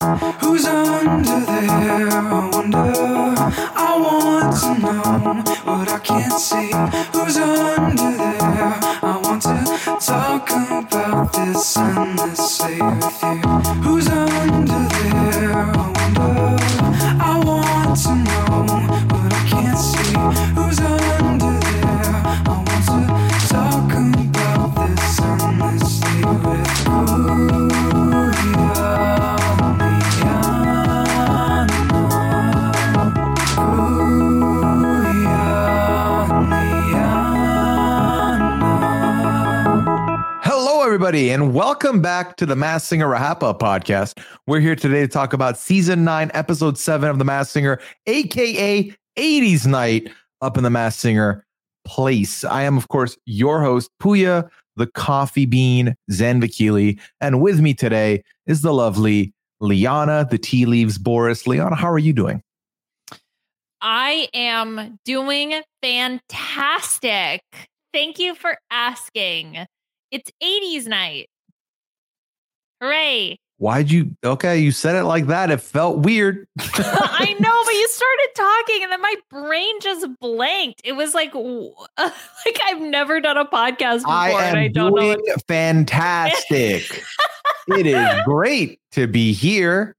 Who's under there? I wonder. I want to know what I can't see. Who's under there? I want to talk about this endlessly with you. Who's under there? I wonder. I want to know what I can't see. Who's under there? I want to talk about this endlessly with you. Everybody, and welcome back to the Masked Singer RHAPA podcast. We're here today to talk about season 9, episode 7 of the Masked Singer, aka 80s Night, up in the Masked Singer place. I am, of course, your host, Puya, the coffee bean Zanvakili, and with me today is the lovely Liana, the tea leaves Boris. Liana, how are you doing? I am doing fantastic. Thank you for asking. It's 80s night. Hooray. You said it like that. It felt weird. I know, but you started talking and then my brain just blanked. It was like I've never done a podcast before. I don't know. Fantastic. It is great to be here.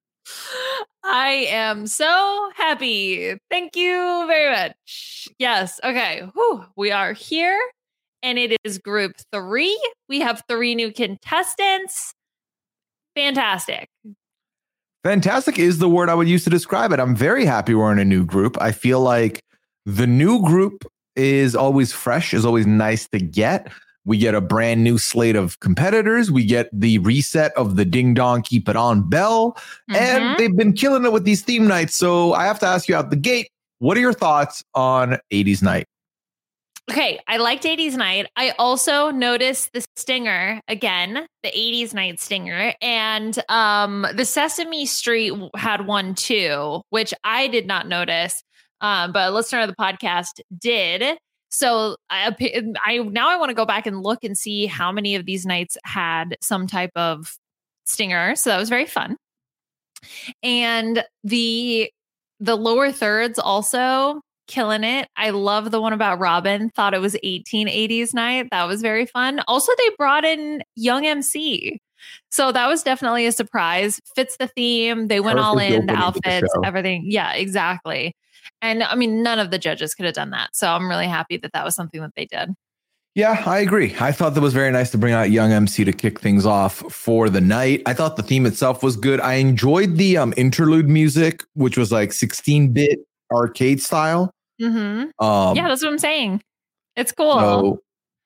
I am so happy. Thank you very much. Yes. Okay. Whew. We are here. And it is group 3. We have 3 new contestants. Fantastic. Fantastic is the word I would use to describe it. I'm very happy we're in a new group. I feel like the new group is always fresh, is always nice to get. We get a brand new slate of competitors. We get the reset of the Ding Dong Keep It On bell. And they've been killing it with these theme nights. So I have to ask you out the gate, what are your thoughts on 80s Night? Okay, I liked 80s Night. I also noticed the stinger again, the 80s Night stinger, and the Sesame Street had one too, which I did not notice, but a listener of the podcast did. So I want to go back and look and see how many of these nights had some type of stinger. So that was very fun, and the lower thirds also. Killing it. I love the one about Robin. Thought it was 1880s Night. That was very fun. Also, they brought in Young MC. So that was definitely a surprise. Fits the theme. They went all in, the outfits, everything. Yeah, exactly. And I mean, none of the judges could have done that. So I'm really happy that was something that they did. Yeah, I agree. I thought that was very nice to bring out Young MC to kick things off for the night. I thought the theme itself was good. I enjoyed the interlude music, which was like 16-bit arcade style. Yeah, that's what I'm saying. It's cool.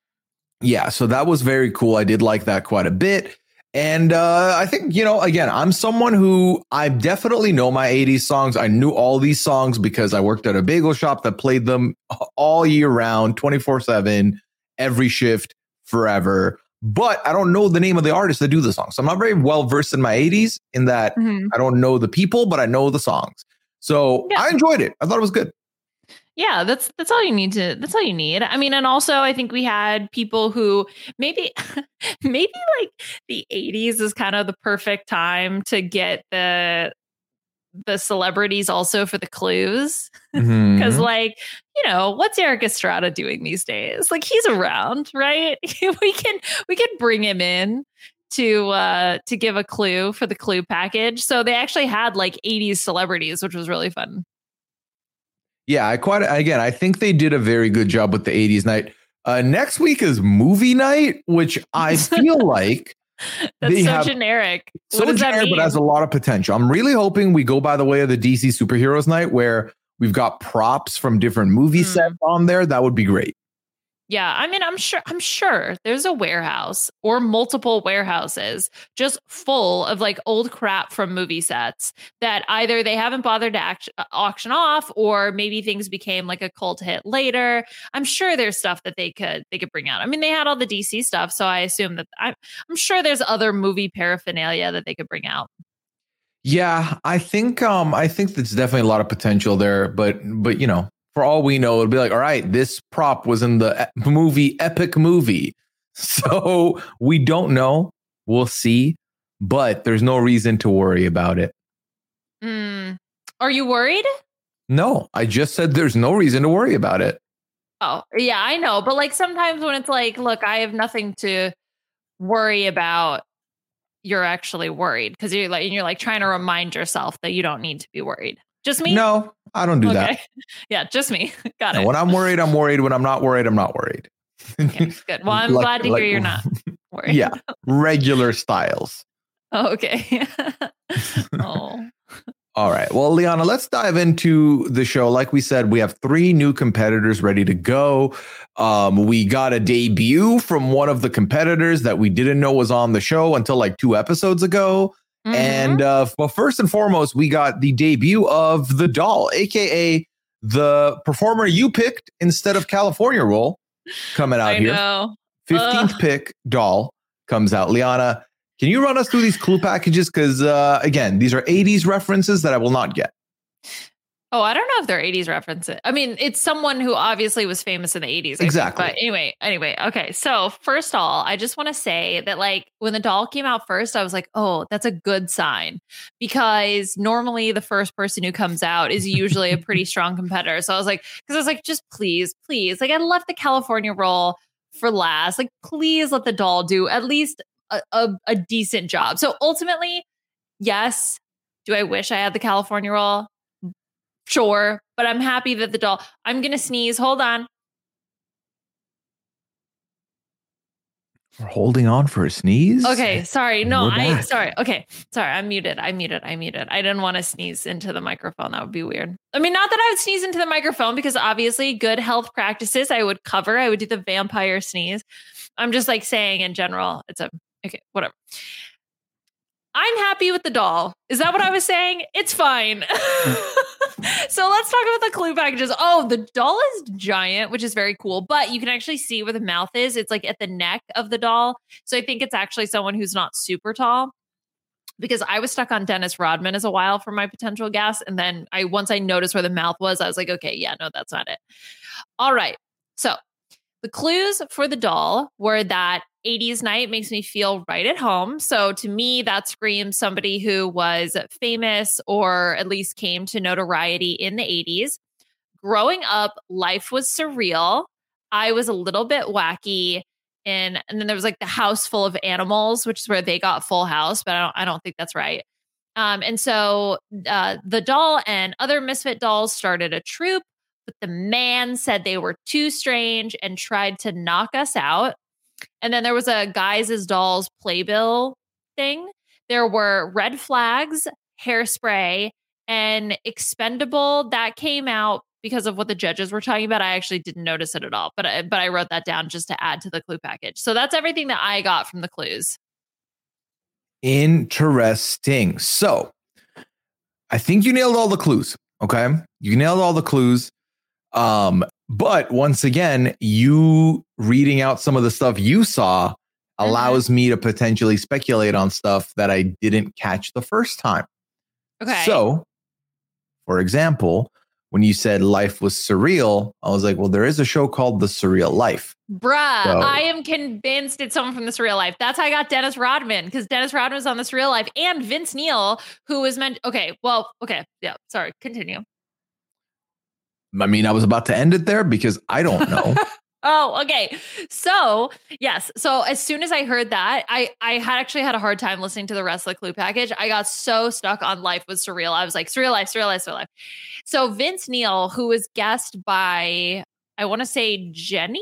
So that was very cool. I did like that quite a bit. And I think, again, I'm someone who I definitely know my 80s songs. I knew all these songs because I worked at a bagel shop that played them all year round, 24/7, every shift, forever. But I don't know the name of the artists that do the songs. So I'm not very well versed in my 80s in that I don't know the people, but I know the songs. So yeah. I enjoyed it. I thought it was good. Yeah, that's all you need that's all you need. I mean, and also I think we had people who maybe like the 80s is kind of the perfect time to get the celebrities also for the clues. Because what's Eric Estrada doing these days? Like, he's around, right? we can bring him in to give a clue for the clue package. So they actually had like 80s celebrities, which was really fun. Yeah, I think they did a very good job with the 80s night. Next week is movie night, which I feel like that's so generic. So generic, but has a lot of potential. I'm really hoping we go by the way of the DC Superheroes night, where we've got props from different movie sets on there. That would be great. Yeah, I mean, I'm sure there's a warehouse or multiple warehouses just full of like old crap from movie sets that either they haven't bothered to auction off, or maybe things became like a cult hit later. I'm sure there's stuff that they could bring out. I mean, they had all the DC stuff, so I assume that I'm sure there's other movie paraphernalia that they could bring out. Yeah, I think there's definitely a lot of potential there, but for all we know, it'll be like, all right, this prop was in the epic movie. So we don't know. We'll see. But there's no reason to worry about it. Are you worried? No, I just said there's no reason to worry about it. Oh, yeah, I know. But like sometimes when it's like, look, I have nothing to worry about, you're actually worried because you're like trying to remind yourself that you don't need to be worried. Just me? No, I don't do that. Yeah, just me. Got it. When I'm worried, I'm worried. When I'm not worried, I'm not worried. Okay, good. Well, I'm glad to hear you're not worried. Yeah, regular styles. Oh, okay. Oh. All right. Well, Liana, let's dive into the show. Like we said, we have 3 new competitors ready to go. We got a debut from one of the competitors that we didn't know was on the show until like 2 episodes ago. Mm-hmm. And well, first and foremost, we got the debut of the doll, aka the performer you picked instead of California Roll, coming out here. Know. 15th pick doll comes out. Liana, can you run us through these clue packages? Because again, these are 80s references that I will not get. Oh, I don't know if they're 80s references. I mean, it's someone who obviously was famous in the 80s. Exactly. But anyway. Okay. So first of all, I just want to say that like when the doll came out first, I was like, oh, that's a good sign because normally the first person who comes out is usually a pretty strong competitor. So I was like, just please, like I left the California Roll for last. Like, please let the doll do at least a decent job. So ultimately, yes. Do I wish I had the California Roll? Sure, but I'm happy that the doll. I'm gonna sneeze. Hold on. We're holding on for a sneeze. Okay, sorry. No, sorry. Okay, sorry. I'm muted. I didn't want to sneeze into the microphone. That would be weird. I mean, not that I would sneeze into the microphone because obviously, good health practices I would cover. I would do the vampire sneeze. I'm just like saying in general. Okay, whatever. I'm happy with the doll. Is that what I was saying? It's fine. So let's talk about the clue packages. Oh, the doll is giant, which is very cool, but you can actually see where the mouth is. It's like at the neck of the doll. So I think it's actually someone who's not super tall because I was stuck on Dennis Rodman as a while for my potential guess. And then once I noticed where the mouth was, I was like, okay, yeah, no, that's not it. All right. So the clues for the doll were that 80s night makes me feel right at home. So to me, that screams somebody who was famous or at least came to notoriety in the 80s. Growing up, life was surreal. I was a little bit wacky. And then there was like the house full of animals, which is where they got Full House, but I don't think that's right. And so the doll and other misfit dolls started a troupe. But the man said they were too strange and tried to knock us out. And then there was a Guys as Dolls playbill thing. There were Red Flags, Hairspray, and Expendable that came out because of what the judges were talking about. I actually didn't notice it at all, but I wrote that down just to add to the clue package. So that's everything that I got from the clues. Interesting. So I think you nailed all the clues. Okay. You nailed all the clues. But once again, you reading out some of the stuff you saw allows me to potentially speculate on stuff that I didn't catch the first time. Okay. So, for example, when you said life was surreal, I was like, well, there is a show called The Surreal Life. Bruh, so, I am convinced it's someone from The Surreal Life. That's how I got Dennis Rodman, because Dennis Rodman was on The Surreal Life, and Vince Neil, who was meant. Okay. Yeah. Sorry. Continue. I mean, I was about to end it there because I don't know. Oh, okay. So, yes. So as soon as I heard that, I had actually had a hard time listening to the rest of the clue package. I got so stuck on life was surreal. I was like, surreal life, surreal life, surreal life. So Vince Neil, who was guessed by, I want to say Jenny.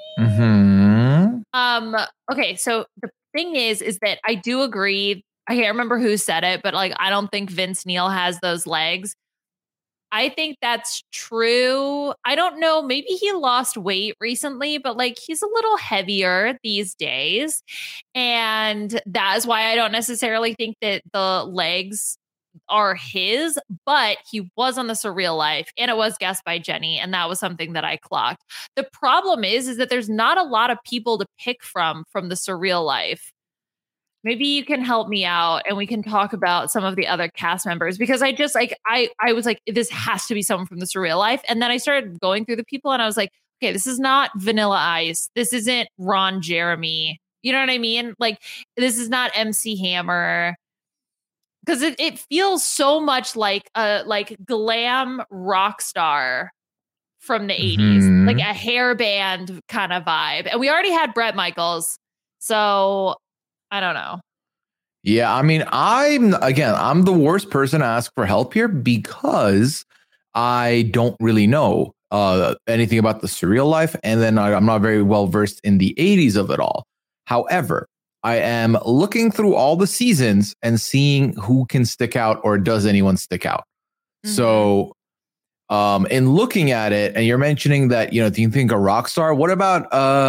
Mm-hmm. Okay. So the thing is that I do agree. I can't remember who said it, but like, I don't think Vince Neil has those legs. I think that's true. I don't know. Maybe he lost weight recently, but like he's a little heavier these days. And that is why I don't necessarily think that the legs are his, but he was on The Surreal Life and it was guessed by Jenny. And that was something that I clocked. The problem is that there's not a lot of people to pick from The Surreal Life. Maybe you can help me out and we can talk about some of the other cast members because I just like, I was like, this has to be someone from The Surreal Life. And then I started going through the people and I was like, okay, this is not Vanilla Ice. This isn't Ron Jeremy. You know what I mean? Like, this is not MC Hammer. because it feels so much like a glam rock star from the 80s, like a hair band kind of vibe. And we already had Bret Michaels. So I don't know. Yeah, I mean, I'm the worst person to ask for help here because I don't really know anything about the Surreal Life. And then I'm not very well versed in the 80s of it all. However, I am looking through all the seasons and seeing who can stick out or does anyone stick out. Mm-hmm. So in looking at it, and you're mentioning that, do you think a rock star? What about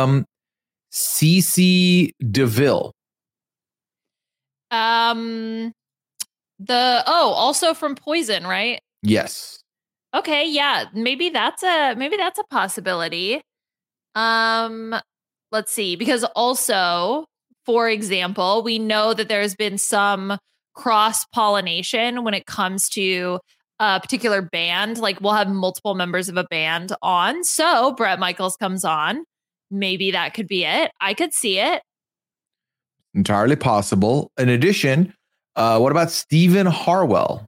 CeCe DeVille? Also from Poison, right? Yes. Okay, yeah, maybe that's a possibility. Let's see, because also, for example, we know that there's been some cross-pollination when it comes to a particular band. Like, we'll have multiple members of a band on. So Bret Michaels comes on. Maybe that could be it. I could see it. Entirely possible. In addition, what about Steve Harwell?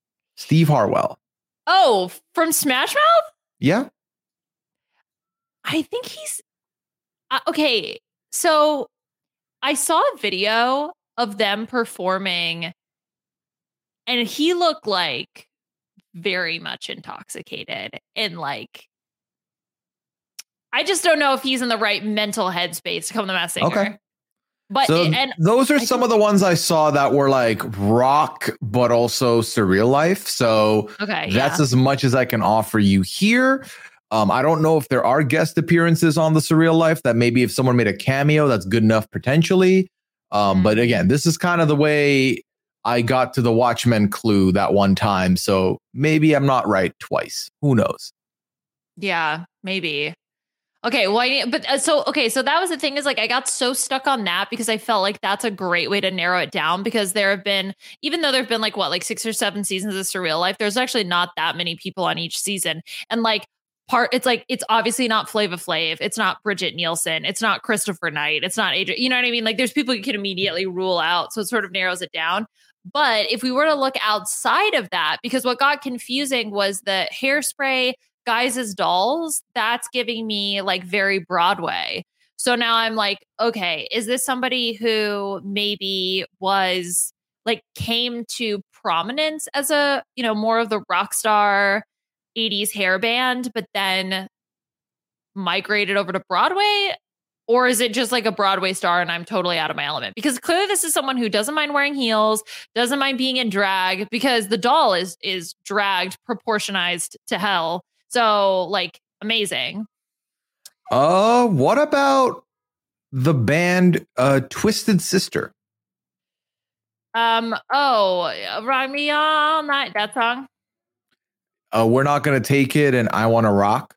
Oh, from Smash Mouth? Yeah. I think he's... okay, so I saw a video of them performing, and he looked like very much intoxicated. And like, I just don't know if he's in the right mental headspace to become the Masked Singer. Okay. But those are some of the ones I saw that were like rock, but also Surreal Life. So that's as much as I can offer you here. I don't know if there are guest appearances on the Surreal Life that maybe if someone made a cameo, that's good enough potentially. But again, this is kind of the way I got to the Watchmen clue that one time. So maybe I'm not right twice. Who knows? Yeah, maybe. Okay, well, so that was the thing, is like I got so stuck on that because I felt like that's a great way to narrow it down, because there have been, even though there've been like 6 or 7 seasons of Surreal Life, there's actually not that many people on each season. And like it's obviously not Flava Flav, it's not Bridget Nielsen, it's not Christopher Knight, it's not Adrian, you know what I mean? Like, there's people you can immediately rule out, so it sort of narrows it down. But if we were to look outside of that, because what got confusing was the Hairspray, Guys as Dolls, that's giving me like very Broadway. So now I'm like, okay, is this somebody who maybe was like came to prominence as a, more of the rock star 80s hair band, but then migrated over to Broadway? Or is it just like a Broadway star and I'm totally out of my element? Because clearly this is someone who doesn't mind wearing heels, doesn't mind being in drag, because the doll is dragged proportionized to hell. So, like, amazing. What about the band Twisted Sister? Ride Me All Night, that song. We're Not Gonna Take It and I Wanna Rock.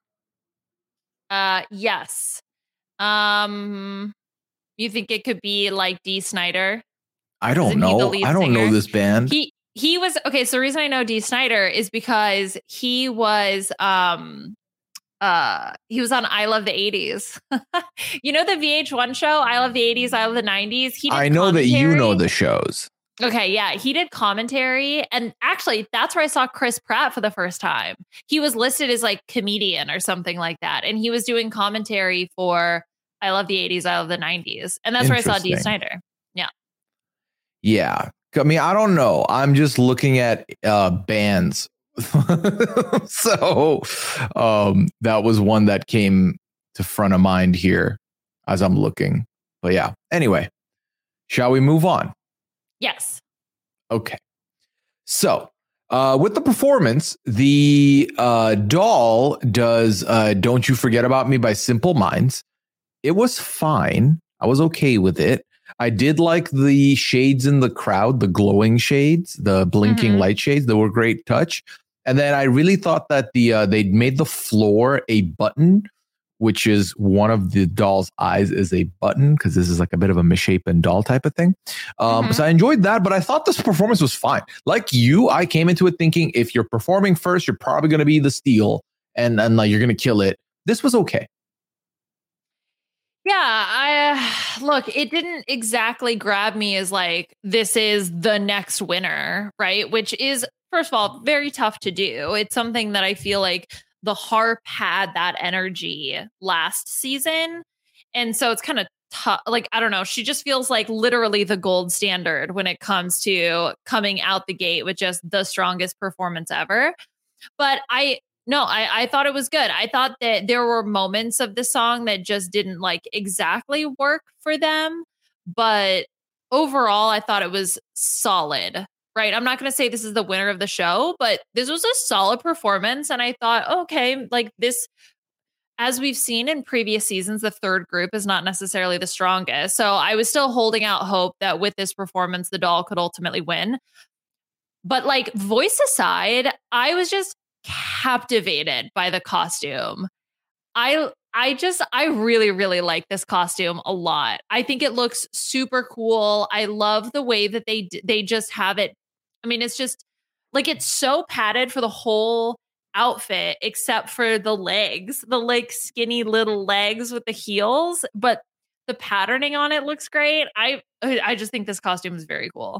Yes. You think it could be like Dee Snider? I don't know. I don't know this band. He was okay. So the reason I know Dee Snider is because he was on I Love the 80s. You know the VH1 show, I Love the 80s, I Love the 90s? I know that you know the shows. Okay, yeah. He did commentary. And actually, that's where I saw Chris Pratt for the first time. He was listed as like comedian or something like that. And he was doing commentary for I Love the 80s, I Love the 90s. And that's where I saw Dee Snider. Yeah. Yeah. I mean, I don't know. I'm just looking at bands. So that was one that came to front of mind here as I'm looking. But yeah, anyway, shall we move on? Yes. Okay. So with the performance, the doll does Don't You Forget About Me by Simple Minds. It was fine. I was okay with it. I did like the shades in the crowd, the glowing shades, the blinking light shades. They were a great touch. And then I really thought that they'd made the floor a button, which is one of the doll's eyes is a button, because this is like a bit of a misshapen doll type of thing. So I enjoyed that, but I thought this performance was fine. Like you, I came into it thinking if you're performing first, you're probably going to be the steal and like you're going to kill it. This was okay. Yeah, I look, it didn't exactly grab me as like this is the next winner, right? Which is first of all very tough to do. It's something that I feel like the harp had that energy last season. And so it's kind of tough. Like, I don't know. She just feels like literally the gold standard when it comes to coming out the gate with just the strongest performance ever. But I thought it was good. I thought that there were moments of the song that just didn't like exactly work for them. But overall, I thought it was solid, right? I'm not going to say this is the winner of the show, but this was a solid performance. And I thought, okay, like this, as we've seen in previous seasons, the third group is not necessarily the strongest. So I was still holding out hope that with this performance, the doll could ultimately win. But like voice aside, I was just captivated by the costume. I really, really like this costume a lot. I think it looks super cool. I love the way that they just have it. I mean, it's just like it's so padded for the whole outfit except for the legs, the like skinny little legs with the heels, but the patterning on it looks great. I just think this costume is very cool.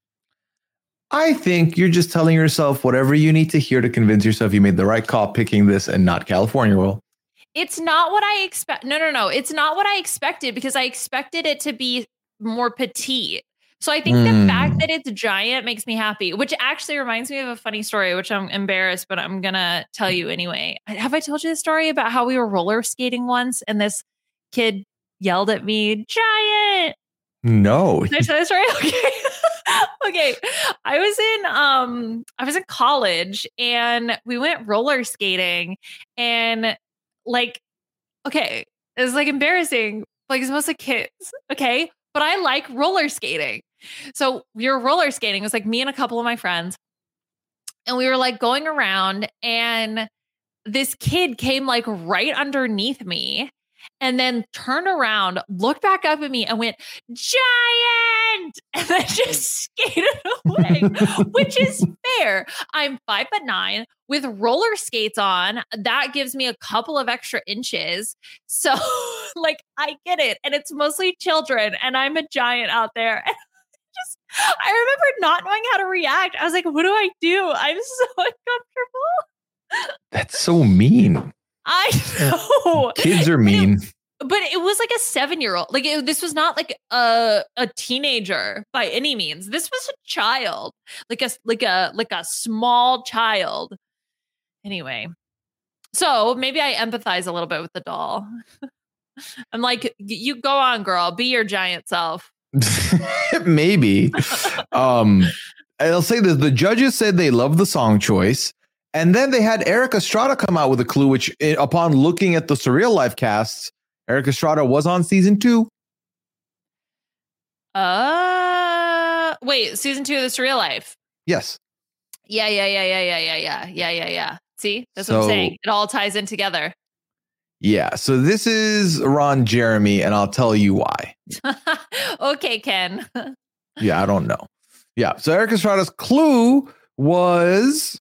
I think you're just telling yourself whatever you need to hear to convince yourself you made the right call picking this and not California Roll. It's not what I expect. No. It's not what I expected because I expected it to be more petite. So I think the fact that it's giant makes me happy, which actually reminds me of a funny story, which I'm embarrassed, but I'm going to tell you anyway. Have I told you the story about how we were roller skating once and this kid yelled at me, giant? No. Did I tell this story? Okay. Okay. I was in college and we went roller skating and like, okay, it was like embarrassing. Like it's mostly kids. Okay. But I like roller skating. So we were roller skating. It was like me and a couple of my friends. And we were like going around and this kid came like right underneath me and then turned around, looked back up at me and went, giant, and then just skated away, which is fair. I'm 5'9" with roller skates on. That gives me a couple of extra inches. So like, I get it. And it's mostly children and I'm a giant out there. I remember not knowing how to react. I was like, what do I do? I'm so uncomfortable. That's so mean. I know. Kids are mean. But it was like a 7-year-old. Like this was not like a teenager by any means. This was a child, like a small child. Anyway, so maybe I empathize a little bit with the doll. I'm like, you go on, girl, be your giant self. Maybe. I'll say this: the judges said they loved the song choice. And then they had Erik Estrada come out with a clue, which upon looking at the Surreal Life casts, Erik Estrada was on season 2. Wait, season 2 of the Surreal Life? Yes. Yeah. See, that's what I'm saying. It all ties in together. Yeah. So this is Ron Jeremy, and I'll tell you why. Okay, Ken. Yeah, I don't know. Yeah. So Erik Estrada's clue was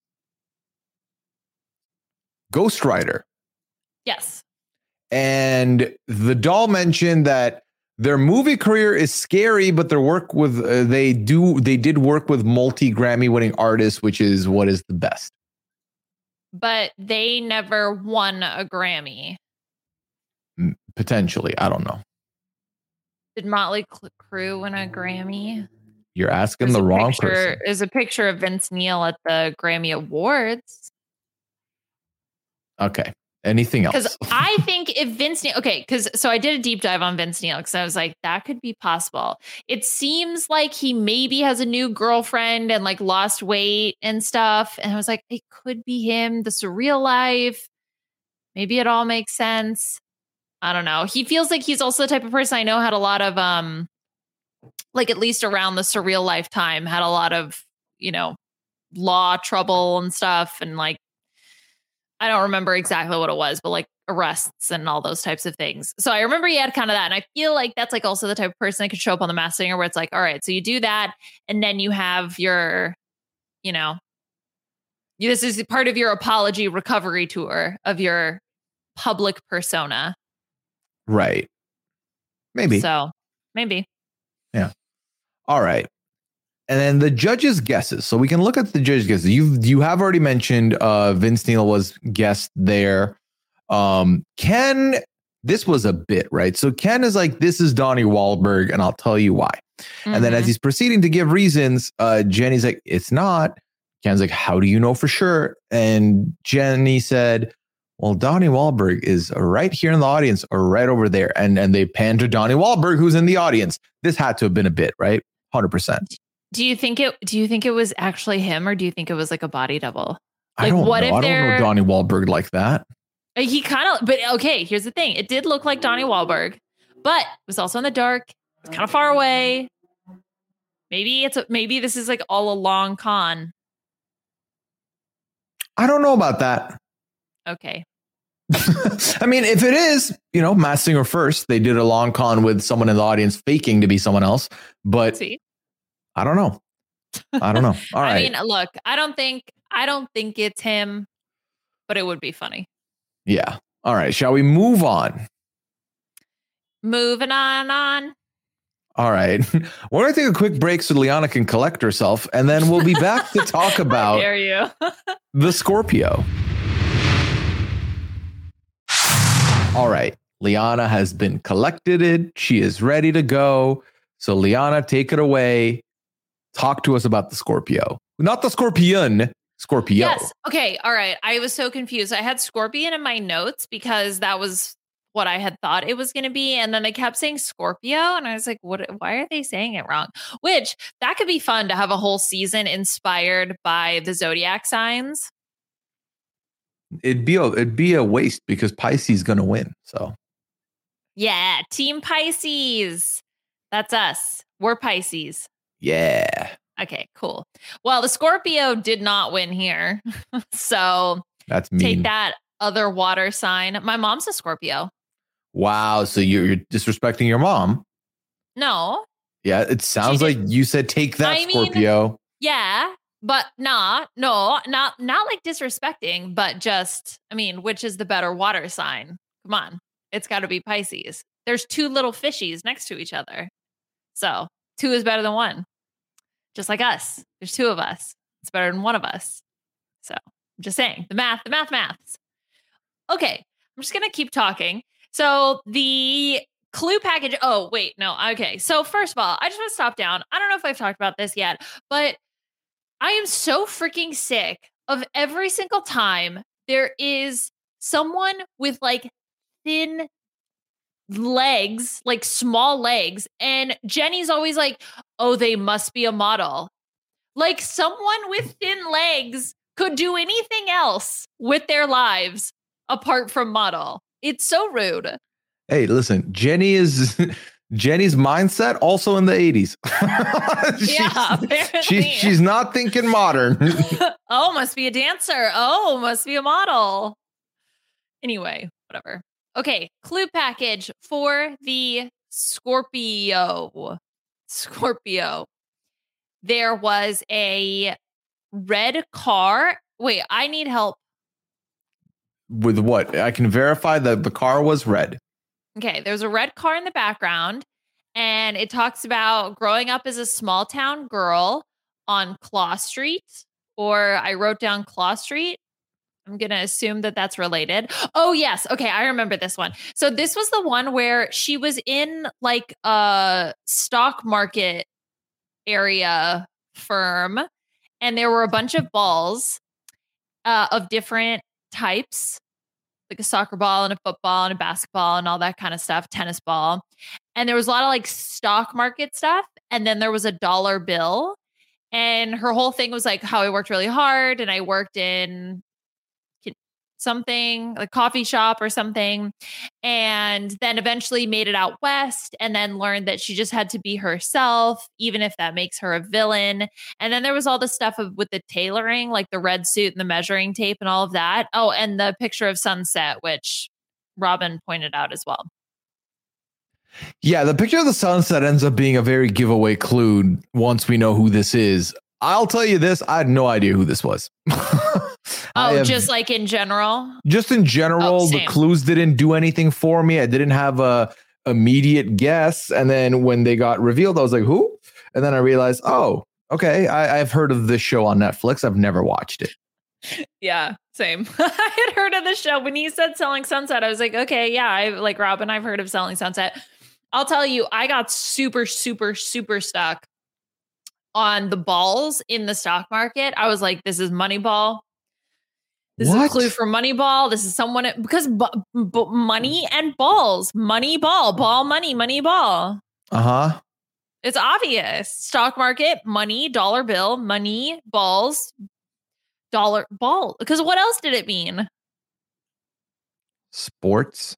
Ghost Rider. Yes. And the doll mentioned that their movie career is scary, but their work with they did work with multi-Grammy winning artists, which is what is the best. But they never won a Grammy. Potentially, I don't know. Did Motley Crue win a Grammy? You're asking the wrong person. There's a picture of Vince Neil at the Grammy Awards. Okay. Anything else? Because I think if Vince Neil, so I did a deep dive on Vince Neil because I was like, that could be possible. It seems like he maybe has a new girlfriend and like lost weight and stuff. And I was like, it could be him, the Surreal Life. Maybe it all makes sense. I don't know. He feels like he's also the type of person I know had a lot of, like at least around the Surreal Life time, had a lot of, law trouble and stuff. And like, I don't remember exactly what it was, but like arrests and all those types of things. So I remember he had kind of that. And I feel like that's like also the type of person that could show up on the Masked Singer where it's like, all right, so you do that. And then you have your, this is part of your apology recovery tour of your public persona. Right. Maybe. So maybe. Yeah. All right. And then the judges' guesses. So we can look at the judges' guesses. You have already mentioned Vince Neil was guest there. Ken, this was a bit, right? So Ken is like, this is Donnie Wahlberg, and I'll tell you why. Mm-hmm. And then as he's proceeding to give reasons, Jenny's like, it's not. Ken's like, how do you know for sure? And Jenny said, well, Donnie Wahlberg is right here in the audience or right over there. And they pan to Donnie Wahlberg, who's in the audience. This had to have been a bit, right? 100%. Do you think it was actually him, or do you think it was like a body double? Like, I don't know. I don't know Donnie Wahlberg like that. He kind of, but okay, here's the thing. It did look like Donnie Wahlberg, but it was also in the dark. It was kind of far away. Maybe this is like all a long con. I don't know about that. Okay. I mean, if it is, Masked Singer first, they did a long con with someone in the audience faking to be someone else, but I don't know. All right. I mean, look, I don't think it's him, but it would be funny. Yeah. All right. Shall we move on? Moving on. All right. We're going to take a quick break so Liana can collect herself, and then we'll be back to talk about How dare you? the Scorpio. All right. Liana has been collected. She is ready to go. So Liana, take it away. Talk to us about the Scorpio. Not the Scorpion. Scorpio. Yes. Okay. All right. I was so confused. I had Scorpion in my notes because that was what I had thought it was going to be. And then they kept saying Scorpio. And I was like, why are they saying it wrong? Which that could be fun to have a whole season inspired by the zodiac signs. It'd be a waste because Pisces is going to win. So. Yeah. Team Pisces. That's us. We're Pisces. Yeah. Okay, cool. Well, the Scorpio did not win here. So that's mean. Take that, other water sign. My mom's a Scorpio. Wow. So you're disrespecting your mom? No. Yeah, it sounds like you said take that, Scorpio. Yeah, but not like disrespecting, but just, which is the better water sign? Come on. It's got to be Pisces. There's two little fishies next to each other. So 2 is better than 1. Just like us. There's 2 of us. It's better than 1 of us. So I'm just saying the maths. Okay. I'm just going to keep talking. So the clue package. Oh, wait, no. Okay. So first of all, I just want to stop down. I don't know if I've talked about this yet, but I am so freaking sick of every single time there is someone with like thin legs, like small legs, and Jenny's always like, oh, they must be a model. Like someone with thin legs could do anything else with their lives apart from model. It's so rude. Hey, listen, Jenny's mindset also in the 80s. Apparently. She's not thinking modern. Oh, must be a dancer. Oh, must be a model. Anyway, whatever. Okay, clue package for the Scorpio. There was a red car. Wait, I need help. With what? I can verify that the car was red. Okay, there's a red car in the background, and it talks about growing up as a small town girl on Claw Street, or I wrote down Claw Street. I'm going to assume that that's related. Oh, yes. Okay. I remember this one. So this was the one where she was in like a stock market area firm, and there were a bunch of balls of different types, like a soccer ball and a football and a basketball and all that kind of stuff, tennis ball. And there was a lot of like stock market stuff. And then there was a dollar bill. And her whole thing was like how I worked really hard and I worked in something like coffee shop or something, and then eventually made it out west, and then learned that she just had to be herself, even if that makes her a villain. And then there was all the stuff with the tailoring, like the red suit and the measuring tape and all of that. Oh, and the picture of sunset, which Robin pointed out as well. Yeah, the picture of the sunset ends up being a very giveaway clue once we know who this is. I'll tell you this, I had no idea who this was. Just like in general? Just in general, the clues didn't do anything for me. I didn't have a immediate guess. And then when they got revealed, I was like, who? And then I realized, oh, okay, I've heard of this show on Netflix. I've never watched it. Yeah, same. I had heard of the show. When you said Selling Sunset, I was like, okay, yeah, like Robin, I've heard of Selling Sunset. I'll tell you, I got super, super, super stuck on the balls in the stock market. I was like, this is Moneyball. This is a clue for Moneyball. This is someone, because money and balls, money ball, ball money, money ball. Uh-huh. It's obvious. Stock market, money, dollar bill, money, balls, dollar ball. Because what else did it mean? Sports.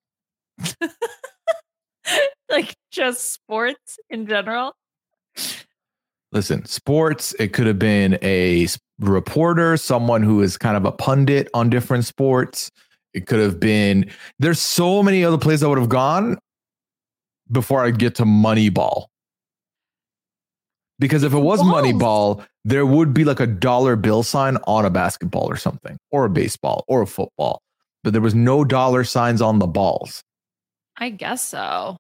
Like just sports in general. Listen, sports, it could have been a reporter, someone who is kind of a pundit on different sports. It could have been, there's so many other places I would have gone before I get to Moneyball. Because if it was Moneyball, there would be like a dollar bill sign on a basketball or something, or a baseball or a football. But there was no dollar signs on the balls. I guess so.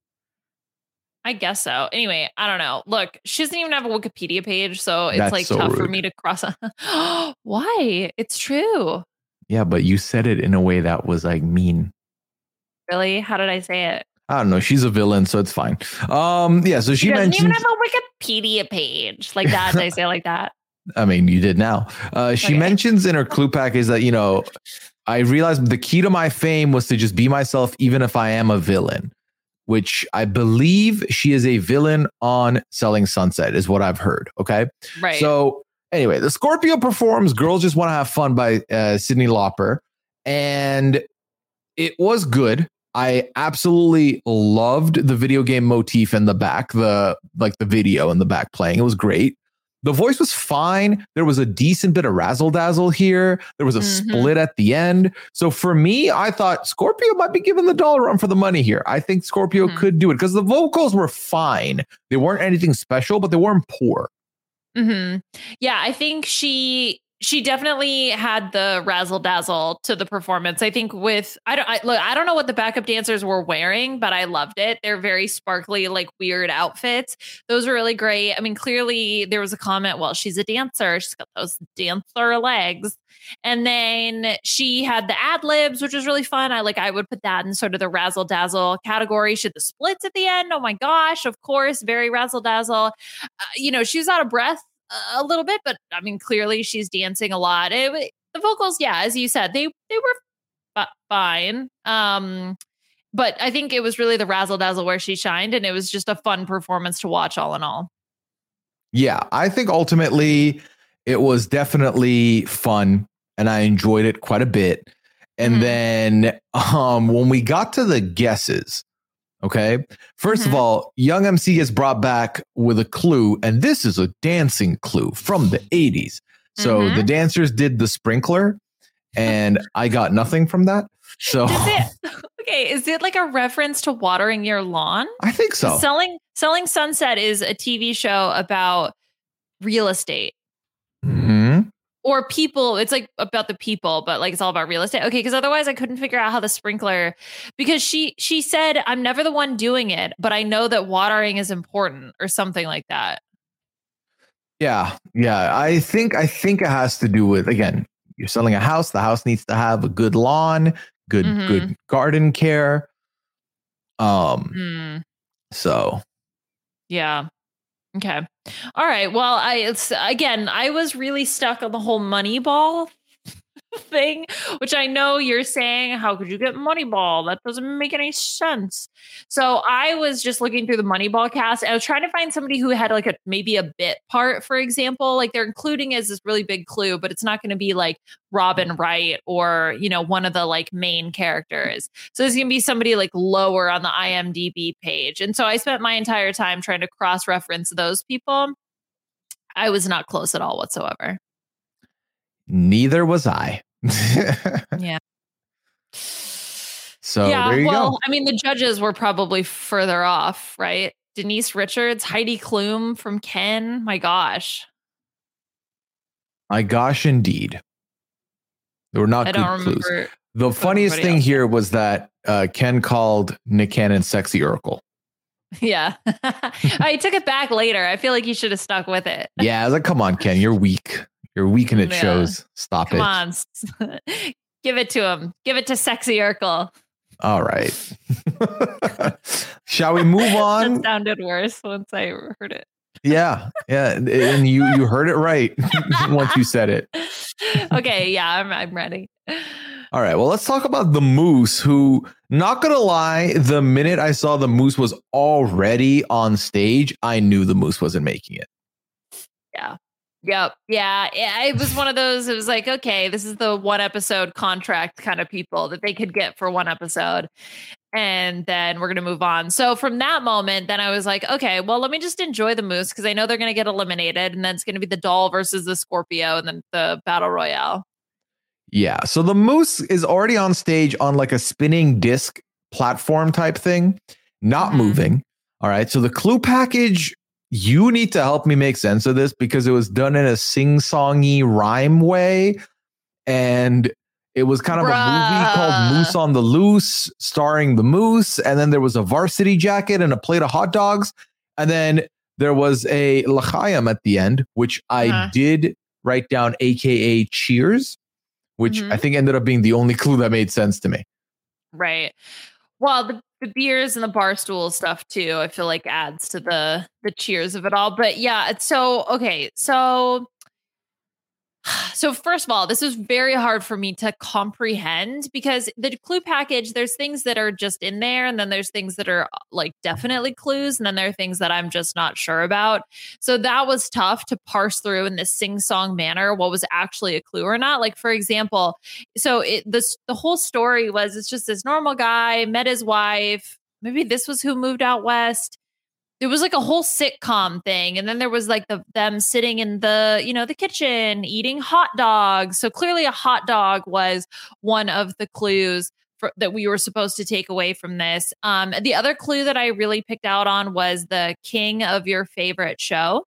Anyway, I don't know. Look, she doesn't even have a Wikipedia page, so it's That's like so tough rude. for me to cross. Why? It's true. Yeah, but you said it in a way that was like mean. Really? How did I say it? I don't know. She's a villain, so it's fine. Yeah, so she doesn't mentioned even have a Wikipedia page like that. Did I say it like that? I mean, you did now. She mentions in her clue package that, I realized the key to my fame was to just be myself, even if I am a villain, which I believe she is a villain on Selling Sunset is what I've heard. Okay. Right. So anyway, the Scorpio performs Girls Just Want to Have Fun by Cyndi Lauper. And it was good. I absolutely loved the video game motif in the back, the video in the back playing. It was great. The voice was fine. There was a decent bit of razzle dazzle here. There was a split at the end. So for me, I thought Scorpio might be given the dollar run for the money here. I think Scorpio could do it because the vocals were fine. They weren't anything special, but they weren't poor. Mm-hmm. Yeah, I think she definitely had the razzle dazzle to the performance. I think I don't know what the backup dancers were wearing, but I loved it. They're very sparkly, like weird outfits. Those were really great. I mean, clearly there was a comment, well, she's a dancer. She's got those dancer legs. And then she had the ad libs, which was really fun. I would put that in sort of the razzle dazzle category. She had the splits at the end. Oh my gosh, of course, very razzle dazzle. She was out of breath a little bit, but I mean, clearly she's dancing a lot. The vocals, yeah, as you said, they were fine. But I think it was really the razzle dazzle where she shined, and it was just a fun performance to watch all in all. Yeah, I think ultimately it was definitely fun and I enjoyed it quite a bit. And then when we got to the guesses, okay, first of all, Young MC gets brought back with a clue, and this is a dancing clue from the 80s. So the dancers did the sprinkler, and I got nothing from that. So is it like a reference to watering your lawn? I think so. Selling Sunset is a TV show about real estate. Or people. It's like about the people, but like it's all about real estate. Okay, because otherwise I couldn't figure out how the sprinkler, because she said, I'm never the one doing it, but I know that watering is important or something like that. Yeah. I think it has to do with, again, you're selling a house. The house needs to have a good lawn, good garden care. So yeah. Okay. All right. Well, I was really stuck on the whole Moneyball thing, which I know you're saying, how could you get Moneyball? That doesn't make any sense. So I was just looking through the Moneyball cast. I was trying to find somebody who had like maybe a bit part, for example, like they're including as this really big clue, but it's not going to be like Robin Wright or, one of the like main characters. So there's going to be somebody like lower on the IMDb page. And so I spent my entire time trying to cross-reference those people. I was not close at all whatsoever. Neither was I. Yeah. So there you go. I mean, the judges were probably further off, right? Denise Richards, Heidi Klum from Ken. My gosh. My gosh, indeed. They were not I good don't remember. clues. The funniest thing here was that Ken called Nick Cannon sexy Urkel. Yeah. I took it back later. I feel like you should have stuck with it. Yeah, I was like, come on, Ken, you're weak. You're weak and it shows. Stop Come it. on. Give it to him. Give it to sexy Urkel. All right. Shall we move on? That sounded worse once I heard it. Yeah. And you heard it right once you said it. Okay. Yeah, I'm ready. All right. Well, let's talk about the Moose, who, not going to lie, the minute I saw the Moose was already on stage, I knew the Moose wasn't making it. Yeah. Yep. Yeah. It was one of those, it was like, okay, this is the 1 episode contract kind of people that they could get for 1 episode. And then we're going to move on. So from that moment, then I was like, okay, well, let me just enjoy the Moose because I know they're going to get eliminated. And then it's going to be the Doll versus the Scorpio and then the Battle Royale. Yeah. So the Moose is already on stage on like a spinning disc platform type thing, not moving. All right. So the clue package, you need to help me make sense of this because it was done in a sing-songy rhyme way. And it was kind of a movie called Moose on the Loose, starring the Moose. And then there was a varsity jacket and a plate of hot dogs. And then there was a L'chaim at the end, which I did write down, AKA Cheers, which I think ended up being the only clue that made sense to me. Right. Well, the beers and the bar stool stuff too, I feel like adds to the cheers of it all. But yeah, it's so okay. So first of all, this was very hard for me to comprehend because the clue package, there's things that are just in there. And then there's things that are like definitely clues. And then there are things that I'm just not sure about. So that was tough to parse through in this sing-song manner, what was actually a clue or not. Like, for example, so the whole story was, it's just this normal guy met his wife. Maybe this was who moved out west. It was like a whole sitcom thing. And then there was like them sitting in the kitchen eating hot dogs. So clearly a hot dog was one of the clues that we were supposed to take away from this. The other clue that I really picked out on was the king of your favorite show.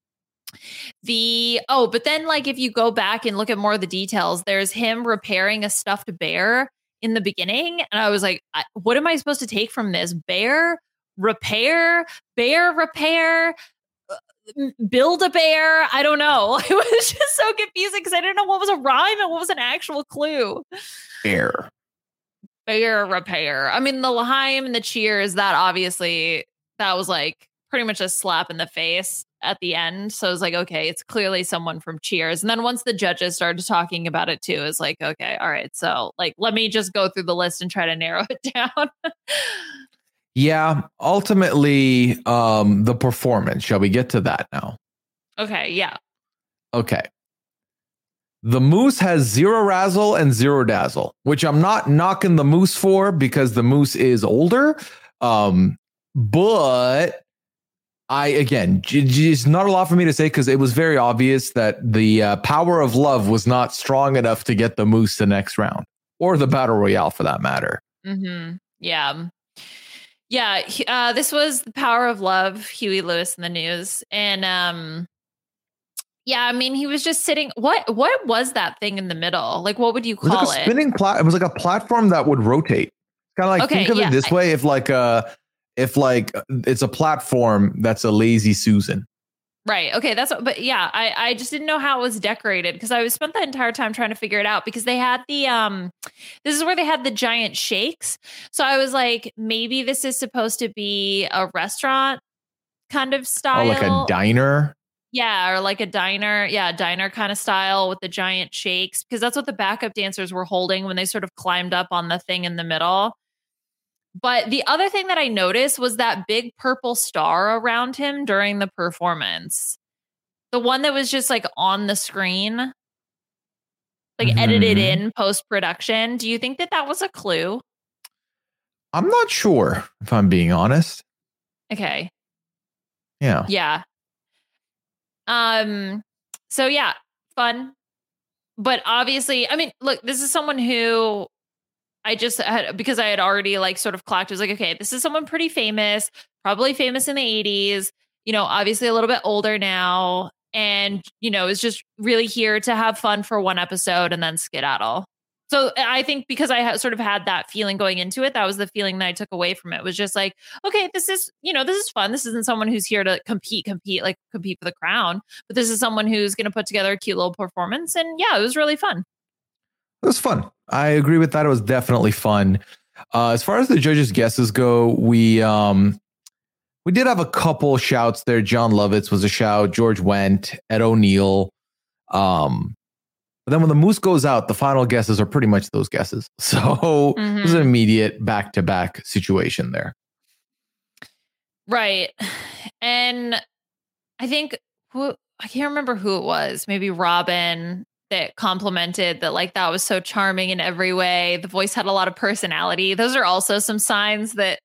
But then like if you go back and look at more of the details, there's him repairing a stuffed bear in the beginning. And I was like, what am I supposed to take from this? Bear repair, build a bear. I don't know. It was just so confusing because I didn't know what was a rhyme and what was an actual clue. Bear repair. I mean, the L'chaim and the cheers, that was like pretty much a slap in the face at the end. So I was like, okay, it's clearly someone from Cheers. And then once the judges started talking about it too, it's like, okay, all right. So like, let me just go through the list and try to narrow it down. Yeah, ultimately, the performance. Shall we get to that now? Okay, yeah. Okay. The Moose has 0 razzle and 0 dazzle, which I'm not knocking the Moose for because the Moose is older. But it's not a lot for me to say because it was very obvious that the power of love was not strong enough to get the Moose the next round or the Battle Royale for that matter. Mm-hmm. Yeah. Yeah, this was The Power of Love, Huey Lewis in the News. And I mean, he was just sitting. What was that thing in the middle? Like, what would you call it? Was like a spinning it was like a platform that would rotate. Kind of like, think of it this way. If it's a platform that's a lazy Susan. Right. Okay. But yeah, I just didn't know how it was decorated because I spent the entire time trying to figure it out because they had this is where they had the giant shakes. So I was like, maybe this is supposed to be a restaurant kind of style. Oh, like a diner? Yeah. Or like a diner. Yeah. Diner kind of style with the giant shakes because that's what the backup dancers were holding when they sort of climbed up on the thing in the middle. But the other thing that I noticed was that big purple star around him during the performance. The one that was just like on the screen, like edited in post-production. Do you think that was a clue? I'm not sure, if I'm being honest. Okay. Yeah. Yeah. So yeah, fun. But obviously, I mean, look, this is someone who I just had, because I had already like sort of clocked, I was like, okay, this is someone pretty famous, probably famous in the 80s, obviously a little bit older now. And, is just really here to have fun for 1 episode and then skedaddle. So I think because I sort of had that feeling going into it, that was the feeling that I took away from it. Was just like, okay, this is fun. This isn't someone who's here to compete for the crown, but this is someone who's going to put together a cute little performance. And yeah, it was really fun. It was fun. I agree with that. It was definitely fun. As far as the judges' guesses go, we did have a couple shouts there. John Lovitz was a shout. George Wendt, Ed O'Neill. But then when the moose goes out, the final guesses are pretty much those guesses. So it was an immediate back-to-back situation there. Right. And I think I can't remember who it was. Maybe Robin that complimented that, like, that was so charming in every way. The voice had a lot of personality. Those are also some signs that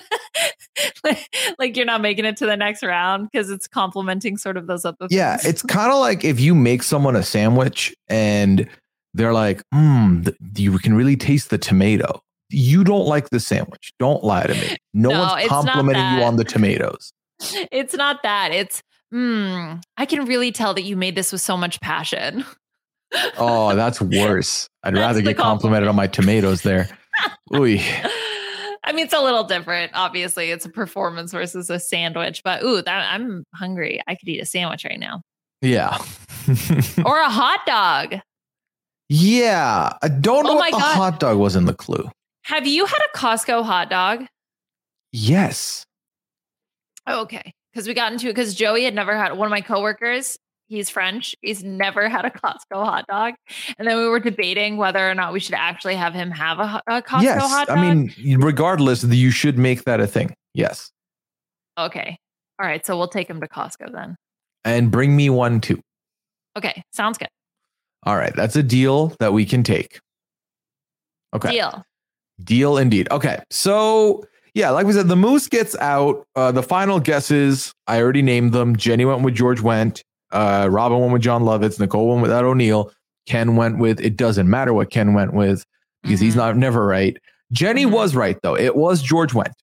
like you're not making it to the next round because it's complimenting sort of those other things. Yeah, it's kind of like if you make someone a sandwich and they're like, you can really taste the tomato. You don't like the sandwich. Don't lie to me. No one's complimenting you on the tomatoes. It's not that. It's, I can really tell that you made this with so much passion. Oh, that's worse. I'd rather get complimented on my tomatoes there. Ooh. I mean, it's a little different. Obviously, it's a performance versus a sandwich. But I'm hungry. I could eat a sandwich right now. Yeah. Or a hot dog. Yeah. I don't know what the hot dog was in the clue. Have you had a Costco hot dog? Yes. Oh, okay. Because we got into it because Joey had never had, one of my coworkers, he's French. He's never had a Costco hot dog. And then we were debating whether or not we should actually have him have a Costco hot dog. I mean, regardless, you should make that a thing. Yes. Okay. All right. So we'll take him to Costco then. And bring me one too. Okay. Sounds good. All right. That's a deal that we can take. Okay. Deal indeed. Okay. So yeah, like we said, the moose gets out. The final guesses, I already named them. Jenny went with George Wendt. Robin went with John Lovitz. Nicole went with Ed O'Neill. Ken went with, it doesn't matter what Ken went with because he's never right. Jenny was right though. It was George Wendt.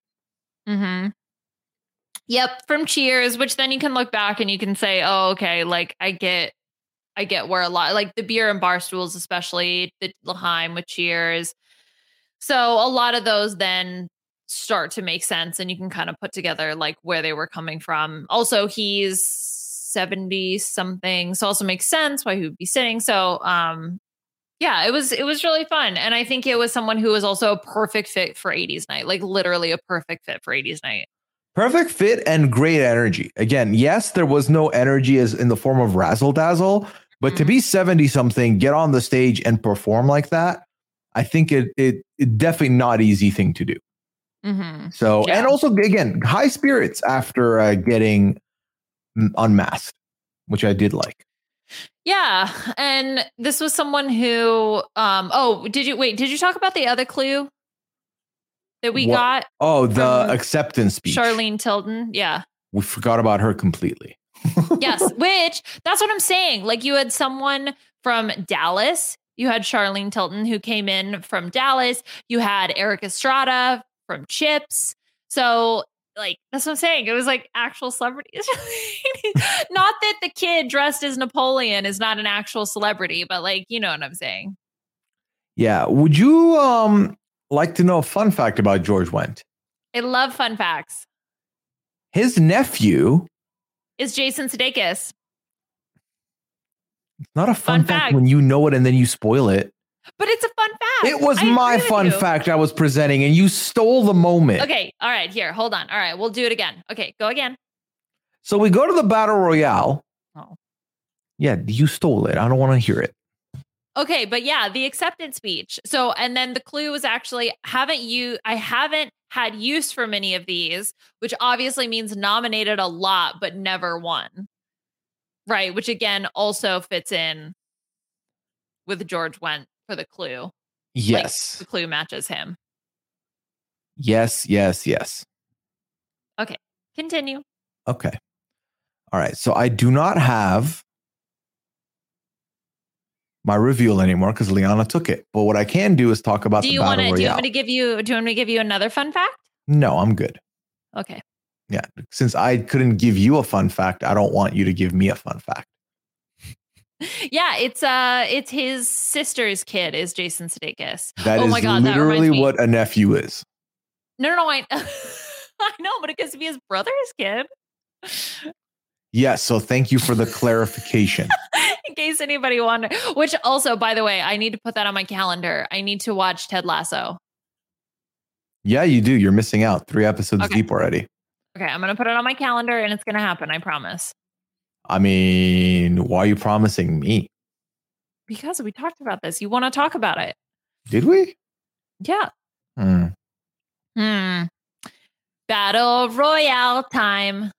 Yep. From Cheers, which then you can look back and you can say, oh, okay. Like I get where a lot, like the beer and bar stools, especially the L'Chaim with Cheers. So a lot of those then start to make sense and you can kind of put together like where they were coming from. Also, he's 70 something, so also makes sense why he would be sitting. So yeah, it was really fun. And I think it was someone who was also a perfect fit for 80s night, like literally a perfect fit for 80s night. Perfect fit and great energy. Again, yes, there was no energy as in the form of razzle dazzle, but to be 70 something, get on the stage and perform like that, I think it definitely not easy thing to do. So, and also again, high spirits after getting unmasked, which I did like. Yeah. And this was someone who, did you talk about the other clue that we got? Oh, the acceptance speech. Charlene Tilton. Yeah. We forgot about her completely. Yes. Which that's what I'm saying. Like you had someone from Dallas. You had Charlene Tilton who came in from Dallas. You had Eric Estrada from Chips. So like, that's what I'm saying. It was like actual celebrities. Not that the kid dressed as Napoleon is not an actual celebrity, but like, you know what I'm saying? Yeah. Would you like to know a fun fact about George Wendt? I love fun facts. His nephew is Jason Sudeikis. It's not a fun fact when you know it and then you spoil it. But it's a fun fact. It was my fun fact I was presenting and you stole the moment. Okay. All right. Here, hold on. All right. We'll do it again. Okay. Go again. So we go to the battle royale. Oh. Yeah. You stole it. I don't want to hear it. Okay. But yeah, the acceptance speech. So, and then the clue was actually, I haven't had use for many of these, which obviously means nominated a lot, but never won. Right. Which again, also fits in with George Wendt for the clue. Yes. Like, the clue matches him. Yes. Okay. Continue. Okay. All right. So I do not have my reveal anymore because Liana took it. But what I can do is talk about the battle royale. Do you want me to give you another fun fact? No, I'm good. Okay. Yeah. Since I couldn't give you a fun fact, I don't want you to give me a fun fact. Yeah, it's his sister's kid is Jason Sudeikis. That oh is my God, that reminds literally me. what a nephew is. No, I I know, but it gets to be his brother's kid. Yes. So thank you for the clarification. In case anybody wonder. Which also, by the way, I need to put that on my calendar. I need to watch Ted Lasso. Yeah, you do. You're missing out. 3 episodes Okay. deep already. Okay, I'm gonna put it on my calendar and it's gonna happen. I promise. I mean, why are you promising me? Because we talked about this. You want to talk about it? Did we? Yeah. Battle Royale time.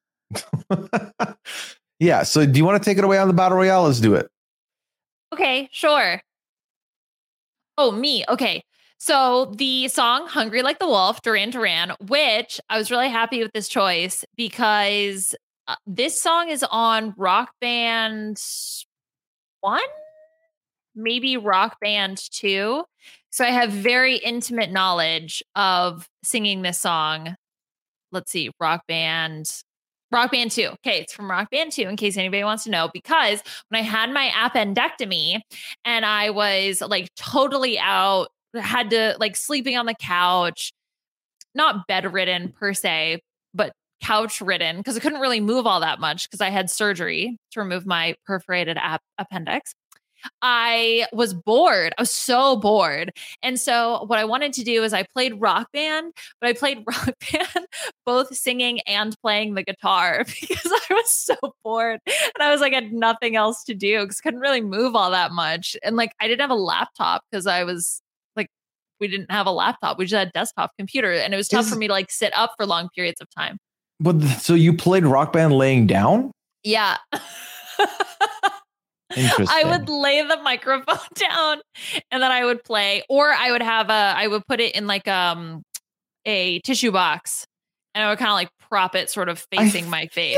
Yeah. So do you want to take it away on the Battle Royale? Let's do it. Okay, sure. Oh, me. Okay. So the song Hungry Like the Wolf, Duran Duran, which I was really happy with this choice because this song is on Rock Band 1, maybe Rock Band 2. So I have very intimate knowledge of singing this song. Let's see, Rock Band 2. Okay, it's from Rock Band 2 in case anybody wants to know, because when I had my appendectomy and I was like totally out, had to like sleeping on the couch, not bedridden per se, but couch ridden because I couldn't really move all that much because I had surgery to remove my perforated appendix. I was bored. I was so bored. And so what I wanted to do is I played Rock Band, but I played Rock Band both singing and playing the guitar because I was so bored. And I was like, I had nothing else to do because I couldn't really move all that much. And like, I didn't have a laptop because I was like, we didn't have a laptop. We just had a desktop computer. And it was tough for me to like sit up for long periods of time. But so you played Rock Band laying down? Yeah. Interesting. I would lay the microphone down and then I would play, or I would put it in like a tissue box and I would kind of like prop it sort of facing my face.